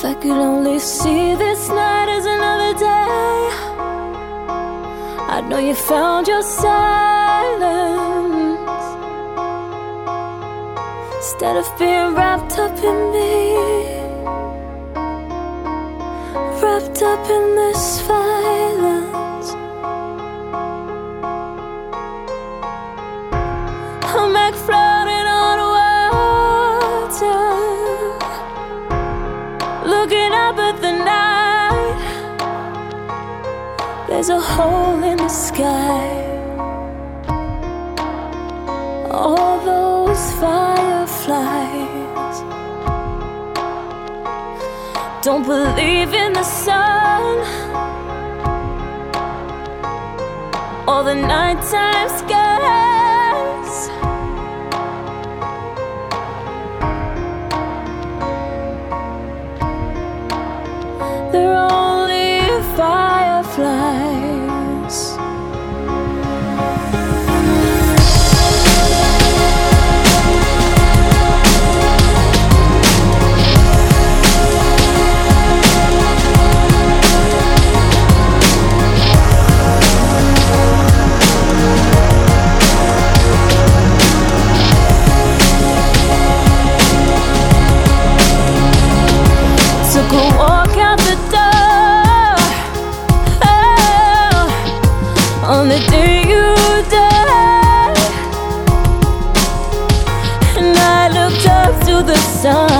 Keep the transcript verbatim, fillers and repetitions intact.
I could only see this night as another day, I'd know you found your silence instead of being wrapped up in me, wrapped up in this violence. I'm back floating on water, looking up at the night. There's a hole in the sky. All those fireflies don't believe in the sun or the nighttime skies. They're only fireflies. Took a walk out the door, oh, on the day you died, and I looked up to the sun.